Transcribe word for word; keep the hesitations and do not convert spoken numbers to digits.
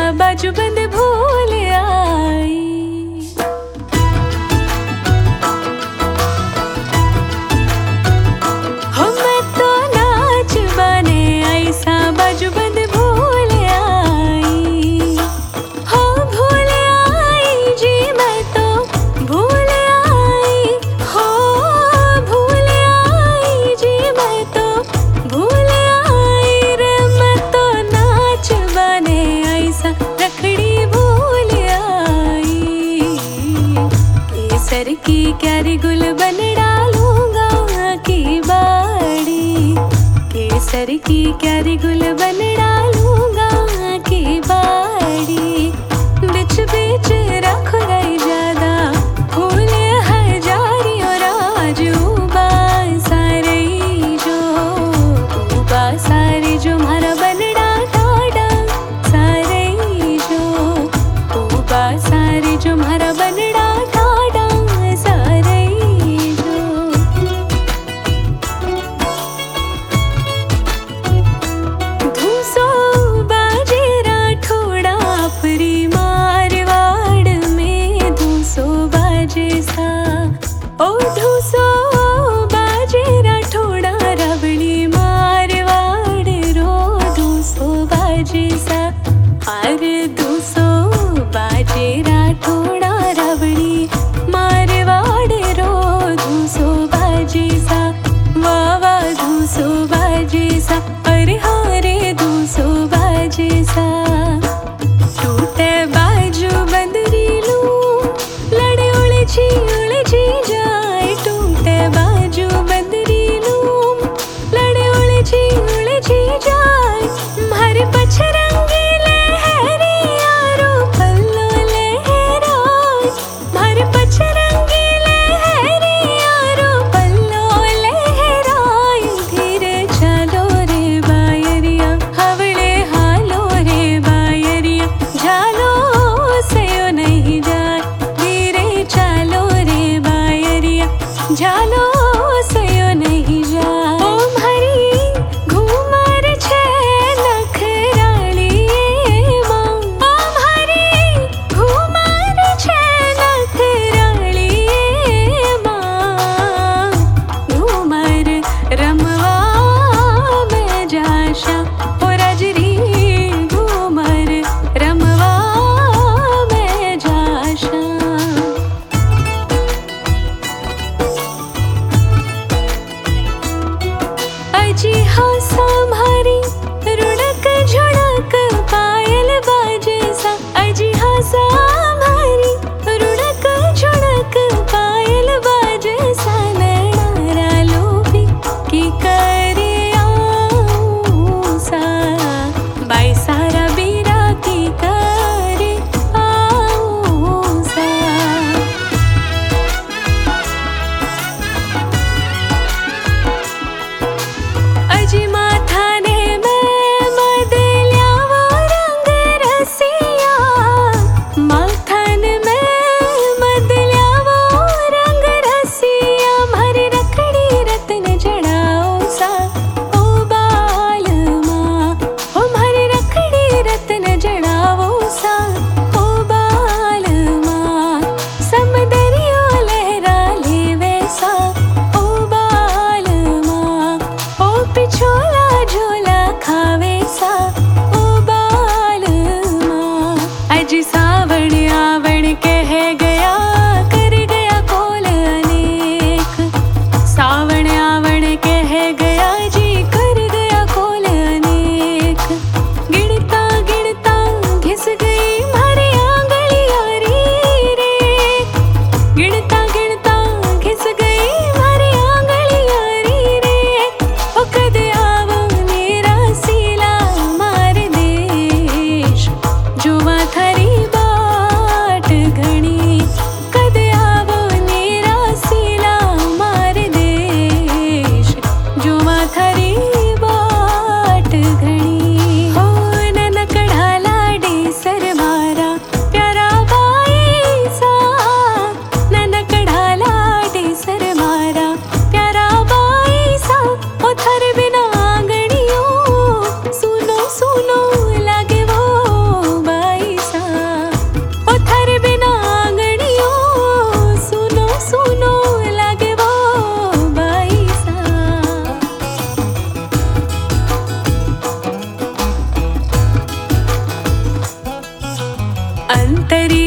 बाजू बंद भूल आई। हो मैं तो नाच बने ऐसा बाजू बंद भूल आई। हो भूल आई जी मैं तो भूल आई। हो भूल आई जी मैं तो भूल आई रे। मैं तो नाच बने ऐसा रखड़ी भूल आई। केसर की क्यारी गुल बन डालूंगा की बाड़ी। केसर की क्यारी गुल बन डालूंगा की बाड़ी। बिच बिच रख गई ज्यादा फूल हजारी और आज उबा सारे जो उबा सारे जो मारा बनड़ा टाडा सारे जो उबा सारे जो मारा बनड़ा टाडा सारे जो। धूसो बाजे राठोड़ा परी मारवाड़ में धूसो बाजे सा। ओ धूसो बाजे राठोड़ा रबड़ी मारवाड़ रो धूसो बाजे सा। अरे धूसो बाजे राठोड़ा रबड़ी मारवाड़ रो धूसो बाजे सा। वाह वाह धूसो बाजे सा। अरे हारे धूसो बाजे सा। टूटे बाजू बंदरी लू लड़े उलझी उलझी जाए। टूटे बाजू बंदरी लू लड़े उलझी उलझी जाए। मारे पछरंगी लहरी यारो पल्लो लहराए। मारे पछरंगी लहरी यारो पल्लो लहराए। धीरे चलो रे बायरिया हवड़े हालो रे बायरिया। झालो सयो नहीं जाए धीरे चलो रे बायरिया। झालो सयो नहीं जाए। ओ हरी घूमर छे नखराली माँ। ओ हरी घूमर छे नखराली माँ। घूमर रमवा में जाशा ओ राजरी घूमर रमवा में जाशा। अजी हाँ संभारी रुड़क झुड़क पायल बाजे सा। अजी हाँ संभारी रुड़क झुड़क पायल बाजे सा। नैनारा लोभी की करे आऊं सा। बाई सारा बीरा की करे आऊं सा। अजी माथाने में मदलिया वो रंग रसिया। माथान में मदलिया वो रंग रसिया। मारी रखड़ी रतन जड़ाओ सा ओ बाल माँ। ओ मारी रखड़ी रतन जड़ाओ सा ओ बाल माँ। समदरियो लहरा लेवे सा ओ बाल माँ। ओ पिछोला झोला खावे सा ओ बाल माँ। अजी सावण आवण कह गया कर गया कोल अनेक। सावण आवण कह गया जी कर गया कोल अनेक। गिणता गिणता अंतरी